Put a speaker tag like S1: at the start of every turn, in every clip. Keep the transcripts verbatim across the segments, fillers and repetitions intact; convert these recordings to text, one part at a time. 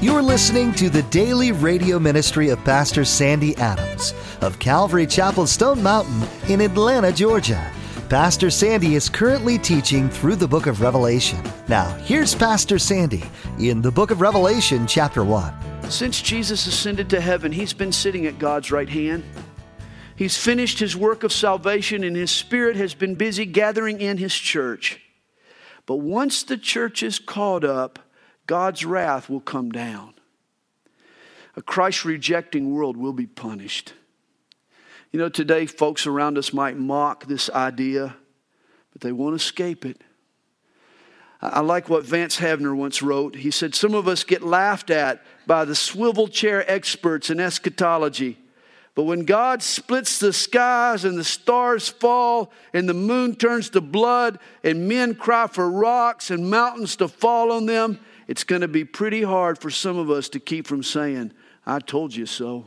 S1: You're listening to the daily radio ministry of Pastor Sandy Adams of Calvary Chapel Stone Mountain in Atlanta, Georgia. Pastor Sandy is currently teaching through the book of Revelation. Now, here's Pastor Sandy in the book of Revelation, chapter one.
S2: Since Jesus ascended to heaven, he's been sitting at God's right hand. He's finished his work of salvation, and his Spirit has been busy gathering in his church. But once the church is caught up, God's wrath will come down. A Christ-rejecting world will be punished. You know, today folks around us might mock this idea, but they won't escape it. I like what Vance Havner once wrote. He said, some of us get laughed at by the swivel chair experts in eschatology. But when God splits the skies and the stars fall and the moon turns to blood and men cry for rocks and mountains to fall on them, it's going to be pretty hard for some of us to keep from saying, I told you so.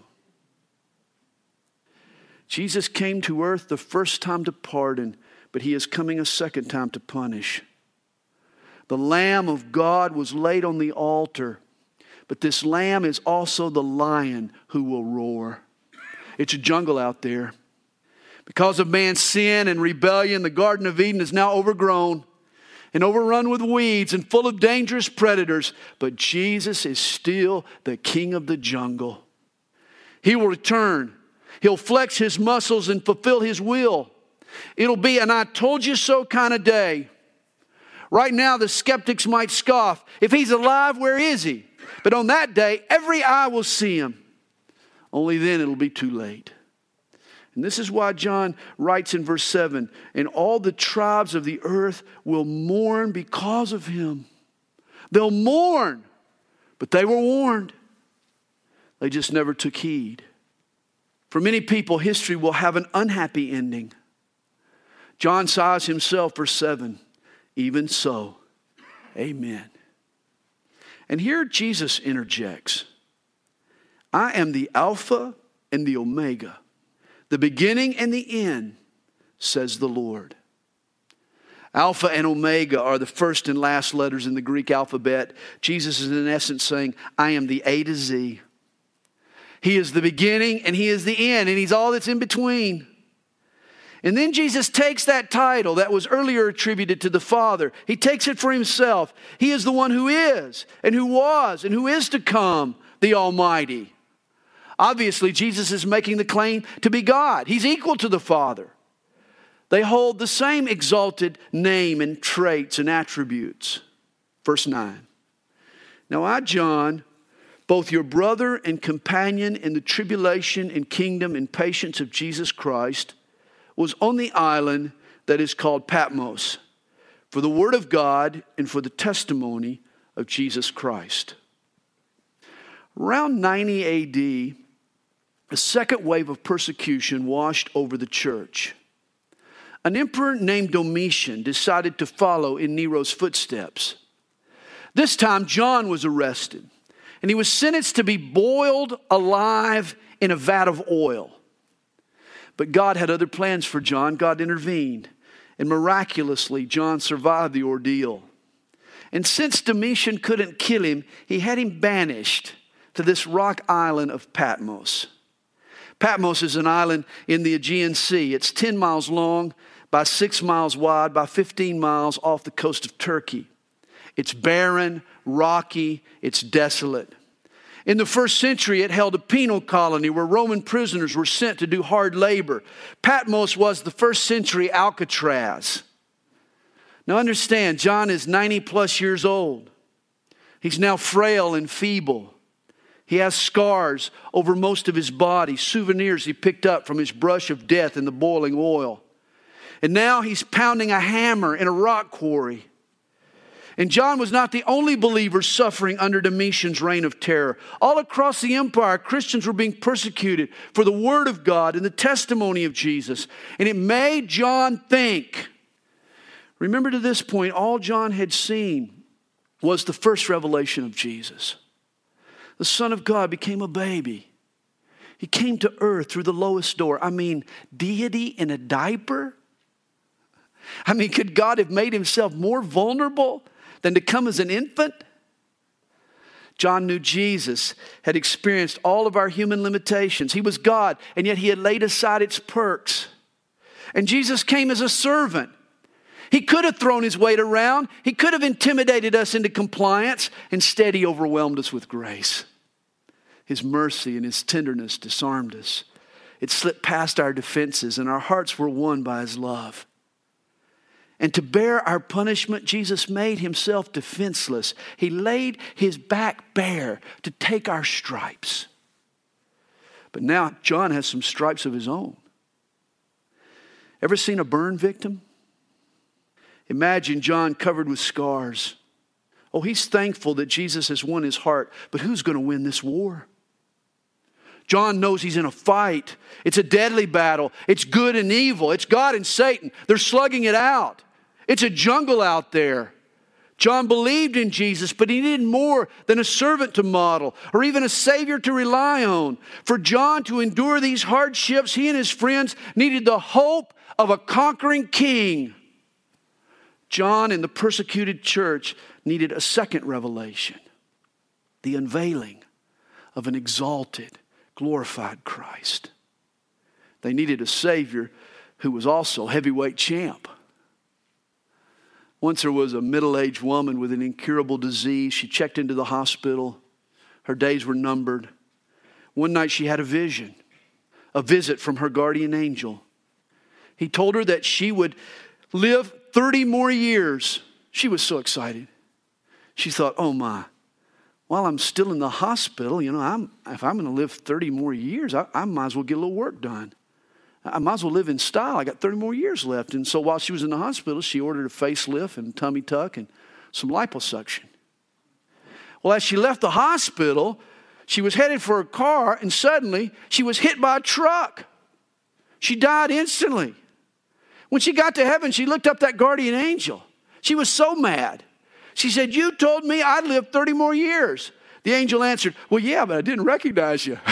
S2: Jesus came to earth the first time to pardon, but he is coming a second time to punish. The Lamb of God was laid on the altar, but this Lamb is also the lion who will roar. It's a jungle out there. Because of man's sin and rebellion, the Garden of Eden is now overgrown and overrun with weeds and full of dangerous predators. But Jesus is still the king of the jungle. He will return. He'll flex his muscles and fulfill his will. It'll be an I told you so kind of day. Right now, the skeptics might scoff. If he's alive, where is he? But on that day, every eye will see him. Only then it'll be too late. And this is why John writes in verse seven, and all the tribes of the earth will mourn because of him. They'll mourn, but they were warned. They just never took heed. For many people, history will have an unhappy ending. John says himself, verse seven, even so, amen. And here Jesus interjects, I am the Alpha and the Omega, the beginning and the end, says the Lord. Alpha and Omega are the first and last letters in the Greek alphabet. Jesus is in essence saying, I am the A to Z. He is the beginning and he is the end, and he's all that's in between. And then Jesus takes that title that was earlier attributed to the Father. He takes it for himself. He is the one who is and who was and who is to come, the Almighty. Obviously, Jesus is making the claim to be God. He's equal to the Father. They hold the same exalted name and traits and attributes. Verse nine. Now I, John, both your brother and companion in the tribulation and kingdom and patience of Jesus Christ, was on the island that is called Patmos for the word of God and for the testimony of Jesus Christ. Around ninety A D, a second wave of persecution washed over the church. An emperor named Domitian decided to follow in Nero's footsteps. This time, John was arrested, and he was sentenced to be boiled alive in a vat of oil. But God had other plans for John. God intervened, and miraculously, John survived the ordeal. And since Domitian couldn't kill him, he had him banished to this rock island of Patmos. Patmos is an island in the Aegean Sea. It's ten miles long, by six miles wide, by fifteen miles off the coast of Turkey. It's barren, rocky, it's desolate. In the first century, it held a penal colony where Roman prisoners were sent to do hard labor. Patmos was the first century Alcatraz. Now understand, John is ninety plus years old. He's now frail and feeble. He has scars over most of his body, souvenirs he picked up from his brush of death in the boiling oil. And now he's pounding a hammer in a rock quarry. And John was not the only believer suffering under Domitian's reign of terror. All across the empire, Christians were being persecuted for the word of God and the testimony of Jesus. And it made John think. Remember, to this point, all John had seen was the first revelation of Jesus. The Son of God became a baby. He came to earth through the lowest door. I mean, deity in a diaper? I mean, could God have made himself more vulnerable than to come as an infant? John knew Jesus had experienced all of our human limitations. He was God, and yet he had laid aside its perks. And Jesus came as a servant. He could have thrown his weight around. He could have intimidated us into compliance. Instead, he overwhelmed us with grace. His mercy and his tenderness disarmed us. It slipped past our defenses, and our hearts were won by his love. And to bear our punishment, Jesus made himself defenseless. He laid his back bare to take our stripes. But now John has some stripes of his own. Ever seen a burn victim? Imagine John covered with scars. Oh, he's thankful that Jesus has won his heart, but who's going to win this war? John knows he's in a fight. It's a deadly battle. It's good and evil. It's God and Satan. They're slugging it out. It's a jungle out there. John believed in Jesus, but he needed more than a servant to model or even a Savior to rely on. For John to endure these hardships, he and his friends needed the hope of a conquering king. John and the persecuted church needed a second revelation, the unveiling of an exalted, glorified Christ. They needed a Savior who was also heavyweight champ. Once there was a middle-aged woman with an incurable disease. She checked into the hospital. Her days were numbered. One night she had a vision, a visit from her guardian angel. He told her that she would live thirty more years. She was so excited. She thought, oh my, while I'm still in the hospital, you know, I'm, if I'm going to live thirty more years, I, I might as well get a little work done. I might as well live in style. I got thirty more years left. And so while she was in the hospital, she ordered a facelift and tummy tuck and some liposuction. Well, as she left the hospital, she was headed for her car, and suddenly she was hit by a truck. She died instantly. When she got to heaven, she looked up that guardian angel. She was so mad. She said, you told me I'd live thirty more years. The angel answered, well, yeah, but I didn't recognize you.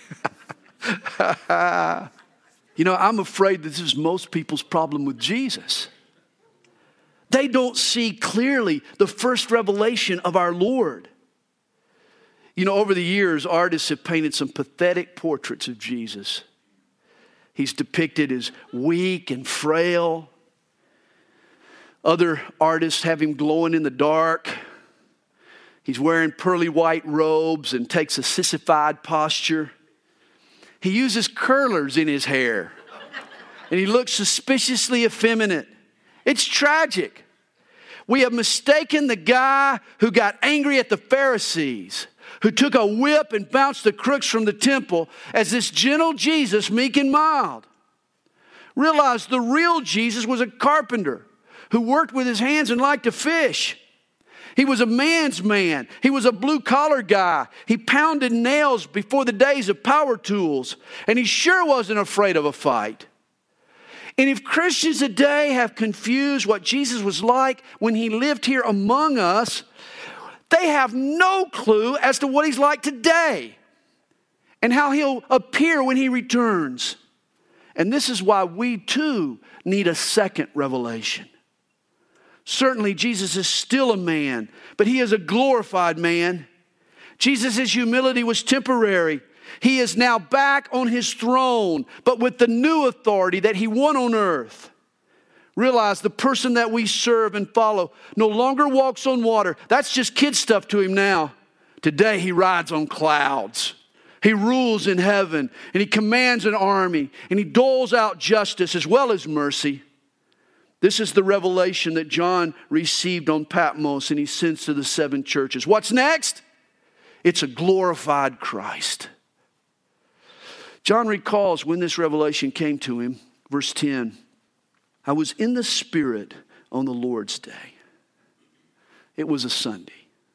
S2: You know, I'm afraid this is most people's problem with Jesus. They don't see clearly the first revelation of our Lord. You know, over the years, artists have painted some pathetic portraits of Jesus. He's depicted as weak and frail. Other artists have him glowing in the dark. He's wearing pearly white robes and takes a sissified posture. He uses curlers in his hair, and he looks suspiciously effeminate. It's tragic. We have mistaken the guy who got angry at the Pharisees, who took a whip and bounced the crooks from the temple, as this gentle Jesus, meek and mild. Realize the real Jesus was a carpenter who worked with his hands and liked to fish. He was a man's man. He was a blue-collar guy. He pounded nails before the days of power tools. And he sure wasn't afraid of a fight. And if Christians today have confused what Jesus was like when he lived here among us, they have no clue as to what he's like today and how he'll appear when he returns. And this is why we too need a second revelation. Certainly, Jesus is still a man, but he is a glorified man. Jesus' humility was temporary. He is now back on his throne, but with the new authority that he won on earth. Realize the person that we serve and follow no longer walks on water. That's just kid stuff to him now. Today, he rides on clouds. He rules in heaven, and he commands an army, and he doles out justice as well as mercy. This is the revelation that John received on Patmos, and he sends to the seven churches. What's next? It's a glorified Christ. John recalls when this revelation came to him. Verse ten, I was in the Spirit on the Lord's day. It was a Sunday.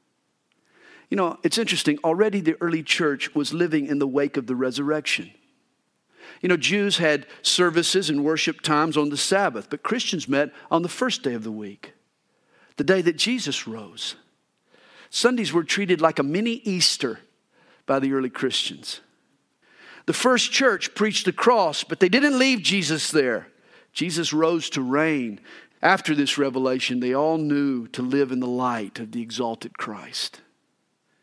S2: You know, it's interesting. Already the early church was living in the wake of the resurrection. You know, Jews had services and worship times on the Sabbath, but Christians met on the first day of the week, the day that Jesus rose. Sundays were treated like a mini Easter by the early Christians. The first church preached the cross, but they didn't leave Jesus there. Jesus rose to reign. After this revelation, they all knew to live in the light of the exalted Christ.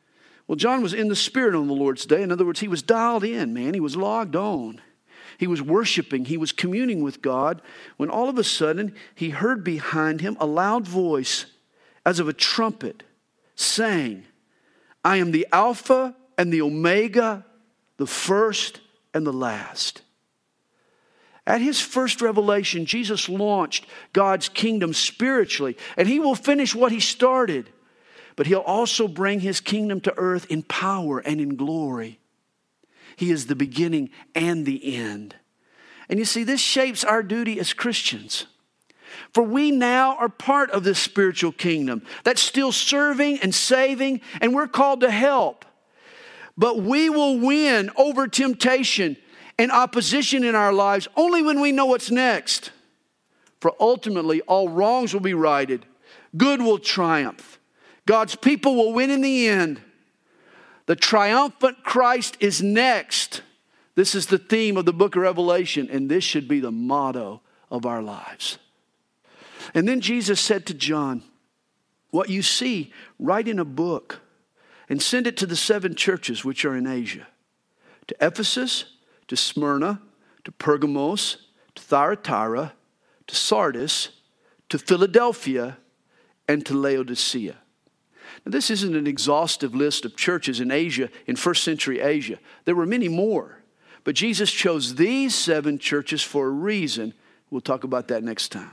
S2: Well, John was in the Spirit on the Lord's day. In other words, he was dialed in, man. He was logged on. He was worshiping. He was communing with God when all of a sudden he heard behind him a loud voice as of a trumpet saying, I am the Alpha and the Omega, the first and the last. At his first revelation, Jesus launched God's kingdom spiritually, and he will finish what he started. But he'll also bring his kingdom to earth in power and in glory. He is the beginning and the end. And you see, this shapes our duty as Christians. For we now are part of this spiritual kingdom that's still serving and saving, and we're called to help. But we will win over temptation and opposition in our lives only when we know what's next. For ultimately, all wrongs will be righted. Good will triumph. God's people will win in the end. The triumphant Christ is next. This is the theme of the book of Revelation, and this should be the motto of our lives. And then Jesus said to John, what you see, write in a book and send it to the seven churches which are in Asia. To Ephesus, to Smyrna, to Pergamos, to Thyatira, to Sardis, to Philadelphia, and to Laodicea. Now, this isn't an exhaustive list of churches in Asia, in first century Asia. There were many more. But Jesus chose these seven churches for a reason. We'll talk about that next time.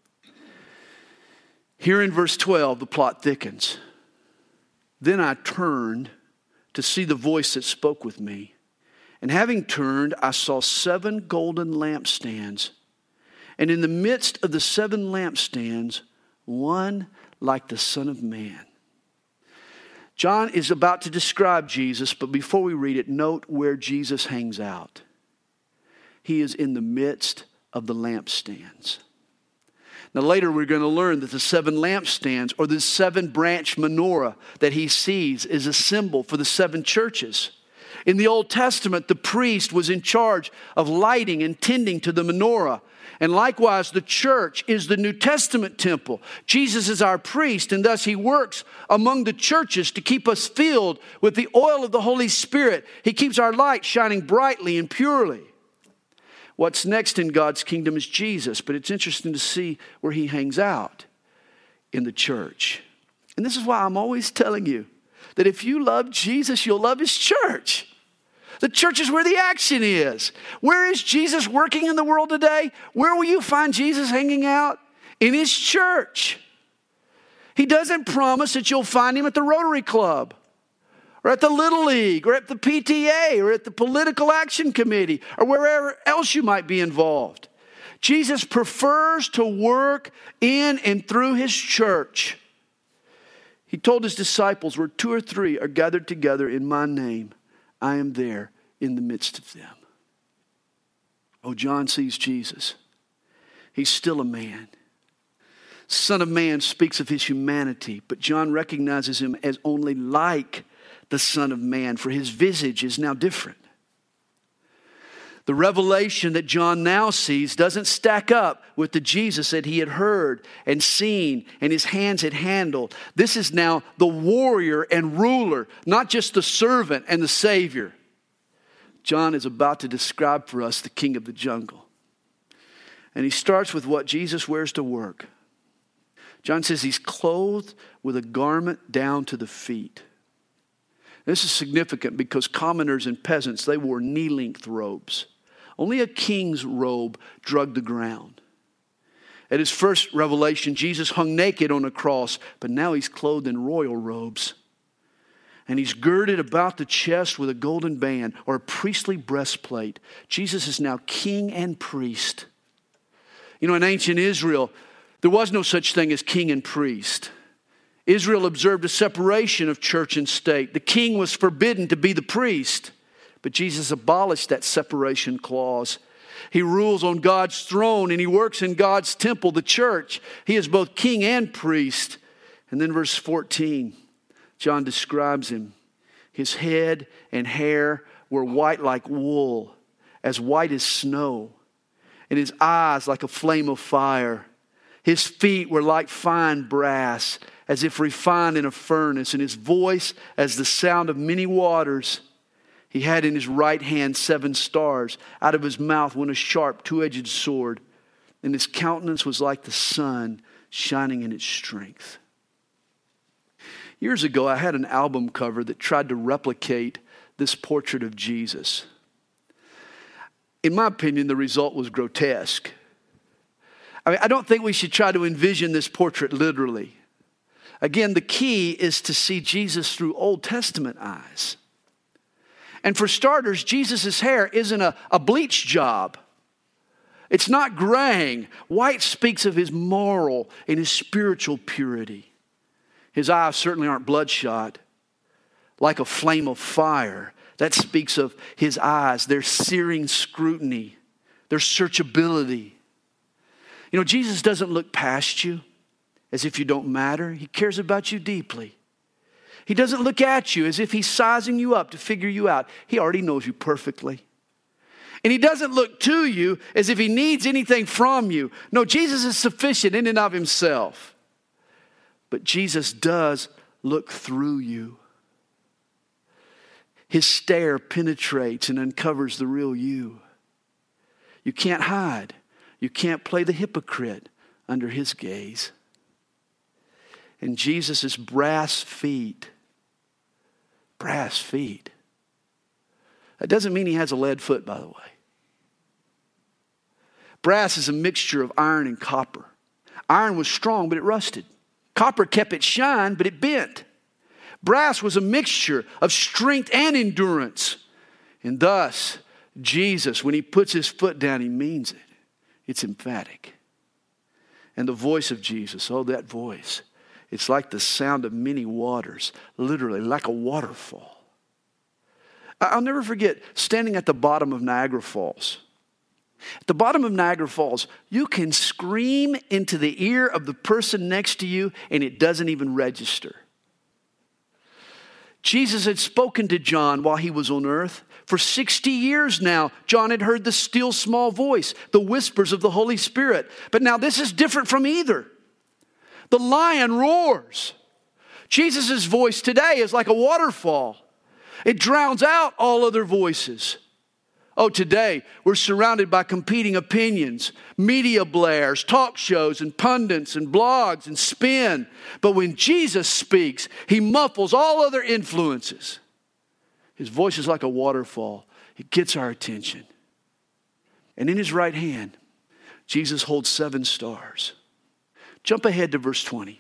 S2: Here in verse twelve, the plot thickens. Then I turned to see the voice that spoke with me. And having turned, I saw seven golden lampstands. And in the midst of the seven lampstands, one like the Son of Man. John is about to describe Jesus, but before we read it, note where Jesus hangs out. He is in the midst of the lampstands. Now later we're going to learn that the seven lampstands, or the seven branch menorah that he sees, is a symbol for the seven churches. In the Old Testament, the priest was in charge of lighting and tending to the menorah. And likewise, the church is the New Testament temple. Jesus is our priest, and thus he works among the churches to keep us filled with the oil of the Holy Spirit. He keeps our light shining brightly and purely. What's next in God's kingdom is Jesus, but it's interesting to see where he hangs out in the church. And this is why I'm always telling you that if you love Jesus, you'll love his church. The church is where the action is. Where is Jesus working in the world today? Where will you find Jesus hanging out? In his church. He doesn't promise that you'll find him at the Rotary Club, or at the Little League, or at the P T A, or at the Political Action Committee, or wherever else you might be involved. Jesus prefers to work in and through his church. He told his disciples, where two or three are gathered together in my name, I am there in the midst of them. Oh, John sees Jesus. He's still a man. Son of Man speaks of his humanity, but John recognizes him as only like the Son of Man, for his visage is now different. The revelation that John now sees doesn't stack up with the Jesus that he had heard and seen and his hands had handled. This is now the warrior and ruler, not just the servant and the Savior. John is about to describe for us the king of the jungle. And he starts with what Jesus wears to work. John says he's clothed with a garment down to the feet. This is significant because commoners and peasants, they wore knee-length robes. Only a king's robe drugged the ground. At his first revelation, Jesus hung naked on a cross, but now he's clothed in royal robes. And he's girded about the chest with a golden band or a priestly breastplate. Jesus is now king and priest. You know, in ancient Israel, there was no such thing as king and priest. Israel observed a separation of church and state. The king was forbidden to be the priest. But Jesus abolished that separation clause. He rules on God's throne and he works in God's temple, the church. He is both king and priest. And then verse fourteen, John describes him. His head and hair were white like wool, as white as snow, and his eyes like a flame of fire. His feet were like fine brass, as if refined in a furnace, and his voice as the sound of many waters. He had in his right hand seven stars. Out of his mouth went a sharp, two-edged sword, and his countenance was like the sun shining in its strength. Years ago, I had an album cover that tried to replicate this portrait of Jesus. In my opinion, the result was grotesque. I mean, I don't think we should try to envision this portrait literally. Again, the key is to see Jesus through Old Testament eyes. And for starters, Jesus' hair isn't a, a bleach job. It's not graying. White speaks of his moral and his spiritual purity. His eyes certainly aren't bloodshot, like a flame of fire. That speaks of his eyes, their searing scrutiny, their searchability. You know, Jesus doesn't look past you as if you don't matter. He cares about you deeply. He doesn't look at you as if he's sizing you up to figure you out. He already knows you perfectly. And he doesn't look to you as if he needs anything from you. No, Jesus is sufficient in and of himself. But Jesus does look through you. His stare penetrates and uncovers the real you. You can't hide. You can't play the hypocrite under his gaze. And Jesus' brass feet, brass feet. That doesn't mean he has a lead foot, by the way. Brass is a mixture of iron and copper. Iron was strong, but it rusted. Copper kept its shine, but it bent. Brass was a mixture of strength and endurance. And thus, Jesus, when he puts his foot down, he means it. It's emphatic. And the voice of Jesus, oh, that voice. It's like the sound of many waters, literally like a waterfall. I'll never forget standing at the bottom of Niagara Falls. At the bottom of Niagara Falls, you can scream into the ear of the person next to you and it doesn't even register. Jesus had spoken to John while he was on earth. For sixty years now, John had heard the still small voice, the whispers of the Holy Spirit. But now this is different from either. The lion roars. Jesus' voice today is like a waterfall. It drowns out all other voices. Oh, today we're surrounded by competing opinions, media blares, talk shows, and pundits, and blogs, and spin. But when Jesus speaks, he muffles all other influences. His voice is like a waterfall. It gets our attention. And in his right hand, Jesus holds seven stars. Jump ahead to verse twenty.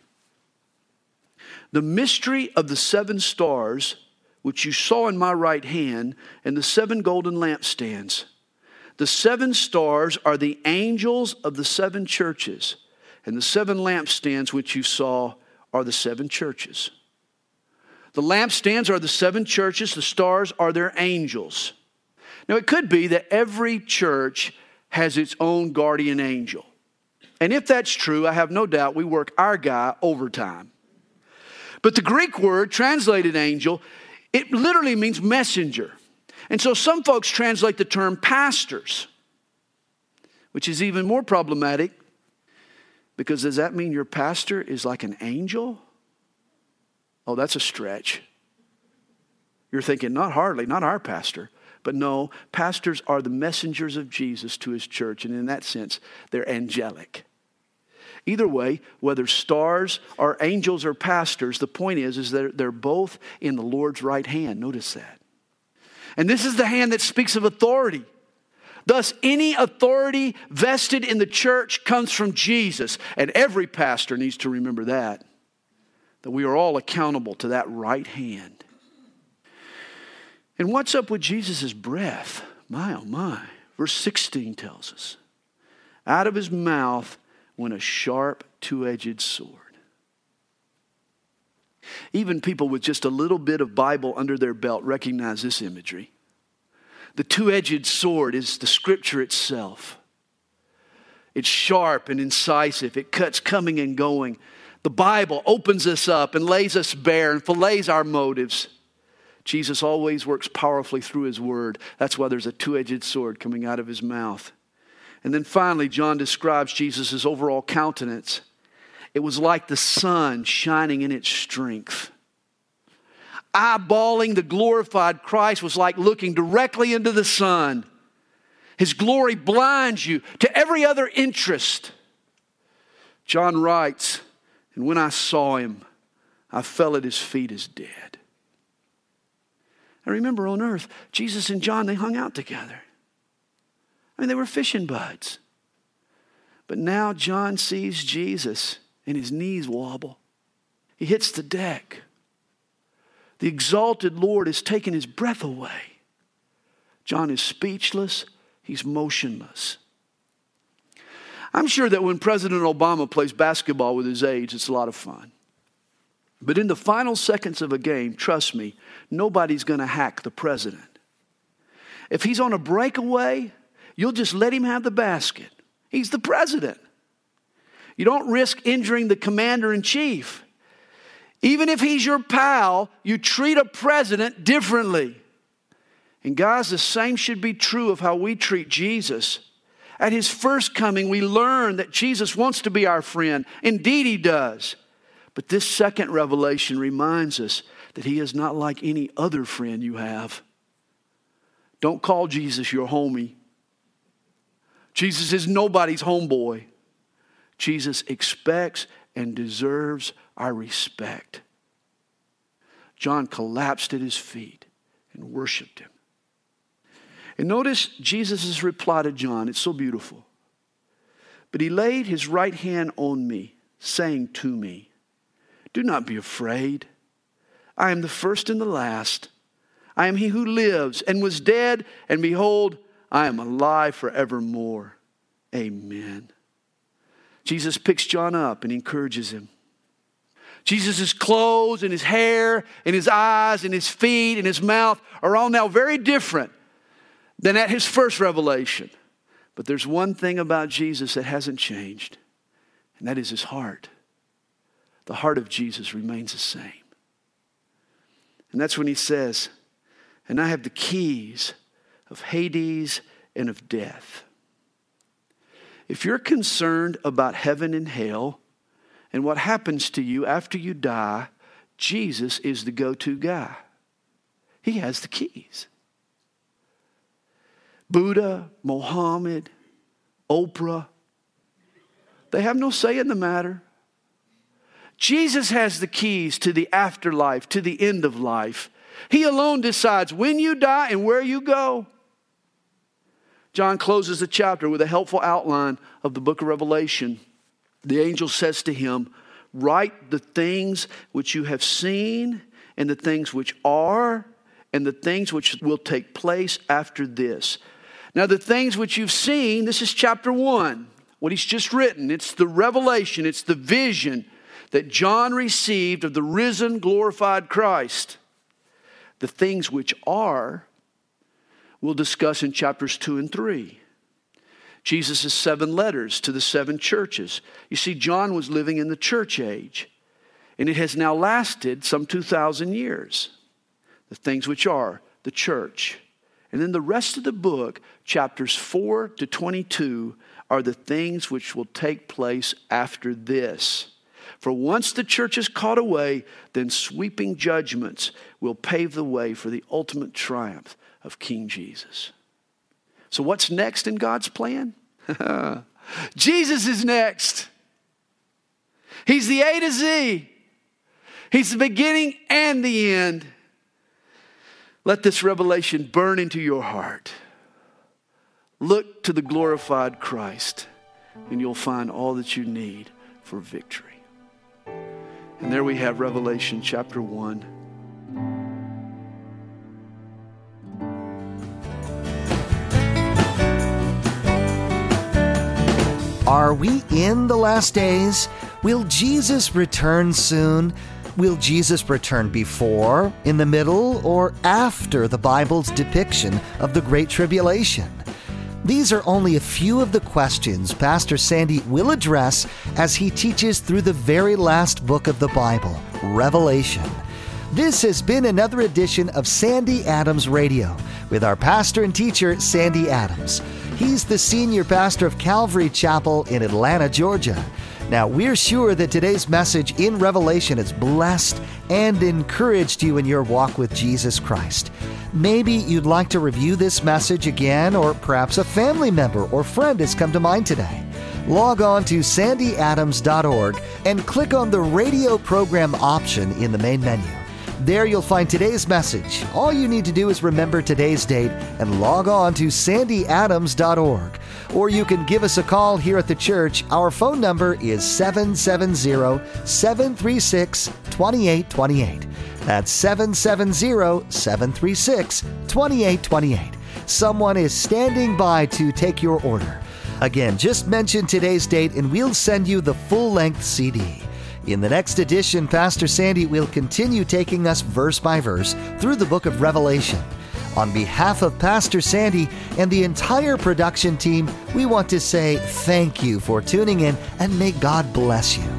S2: The mystery of the seven stars, which you saw in my right hand, and the seven golden lampstands. The seven stars are the angels of the seven churches, and the seven lampstands which you saw are the seven churches. The lampstands are the seven churches, the stars are their angels. Now it could be that every church has its own guardian angel. And if that's true, I have no doubt we work our guy overtime. But the Greek word translated angel, it literally means messenger. And so some folks translate the term pastors, which is even more problematic, because does that mean your pastor is like an angel? Oh, that's a stretch. You're thinking, not hardly, not our pastor. But no, pastors are the messengers of Jesus to his church. And in that sense, they're angelic. Either way, whether stars or angels or pastors, the point is, is that they're both in the Lord's right hand. Notice that. And this is the hand that speaks of authority. Thus, any authority vested in the church comes from Jesus. And every pastor needs to remember that. That we are all accountable to that right hand. And what's up with Jesus' breath? My, oh my. Verse sixteen tells us. Out of his mouth went a sharp, two-edged sword. Even people with just a little bit of Bible under their belt recognize this imagery. The two-edged sword is the scripture itself. It's sharp and incisive. It cuts coming and going. The Bible opens us up and lays us bare and fillets our motives. Jesus always works powerfully through his word. That's why there's a two-edged sword coming out of his mouth. And then finally, John describes Jesus' overall countenance. it was like the sun shining in its strength. Eyeballing the glorified Christ was like looking directly into the sun. His glory blinds you to every other interest. John writes, and when I saw him, I fell at his feet as dead. I remember on earth, Jesus and John, they hung out together. I mean, they were fishing buds. But now John sees Jesus and his knees wobble. He hits the deck. The exalted Lord has taken his breath away. John is speechless. He's motionless. I'm sure that when President Obama plays basketball with his aides, it's a lot of fun. But in the final seconds of a game, trust me, nobody's going to hack the president. If he's on a breakaway, you'll just let him have the basket. He's the president. You don't risk injuring the commander-in-chief. Even if he's your pal, you treat a president differently. And guys, the same should be true of how we treat Jesus. At his first coming, we learn that Jesus wants to be our friend. Indeed, he does. But this second revelation reminds us that he is not like any other friend you have. Don't call Jesus your homie. Jesus is nobody's homeboy. Jesus expects and deserves our respect. John collapsed at his feet and worshiped him. And notice Jesus' reply to John. It's so beautiful. But he laid his right hand on me, saying to me, do not be afraid. I am the first and the last. I am he who lives and was dead, and behold, I am alive forevermore. Amen. Jesus picks John up and encourages him. Jesus' clothes and his hair and his eyes and his feet and his mouth are all now very different than at his first revelation. But there's one thing about Jesus that hasn't changed, and that is his heart. The heart of Jesus remains the same. And that's when he says, and I have the keys of Hades and of death. If you're concerned about heaven and hell and what happens to you after you die, Jesus is the go-to guy. He has the keys. Buddha, Mohammed, Oprah, they have no say in the matter. Jesus has the keys to the afterlife, to the end of life. He alone decides when you die and where you go. John closes the chapter with a helpful outline of the book of Revelation. The angel says to him, write the things which you have seen, and the things which are, and the things which will take place after this. Now, the things which you've seen, this is chapter one, what he's just written. It's the revelation, it's the vision that John received of the risen, glorified Christ. The things which are, we'll discuss in chapters two and three. Jesus' seven letters to the seven churches. You see, John was living in the church age, and it has now lasted some two thousand years. The things which are, the church. And then the rest of the book, chapters four to twenty-two, are the things which will take place after this. For once the church is caught away, then sweeping judgments will pave the way for the ultimate triumph of King Jesus. So what's next in God's plan? Jesus is next. He's the A to Z. He's the beginning and the end. Let this revelation burn into your heart. Look to the glorified Christ, and you'll find all that you need for victory. And there we have Revelation chapter one.
S1: Are we in the last days? Will Jesus return soon? Will Jesus return before, in the middle, or after the Bible's depiction of the Great Tribulation? These are only a few of the questions Pastor Sandy will address as he teaches through the very last book of the Bible, Revelation. This has been another edition of Sandy Adams Radio with our pastor and teacher, Sandy Adams. He's the senior pastor of Calvary Chapel in Atlanta, Georgia. Now, we're sure that today's message in Revelation has blessed and encouraged you in your walk with Jesus Christ. Maybe you'd like to review this message again, or perhaps a family member or friend has come to mind today. Log on to sandy adams dot org and click on the radio program option in the main menu. There you'll find today's message. All you need to do is remember today's date and log on to sandy adams dot org. Or you can give us a call here at the church. Our phone number is seven seven zero, seven three six, two eight two eight. That's seven seven zero, seven three six, two eight two eight. Someone is standing by to take your order. Again, just mention today's date and we'll send you the full-length C D. In the next edition, Pastor Sandy will continue taking us verse by verse through the book of Revelation. On behalf of Pastor Sandy and the entire production team, we want to say thank you for tuning in and may God bless you.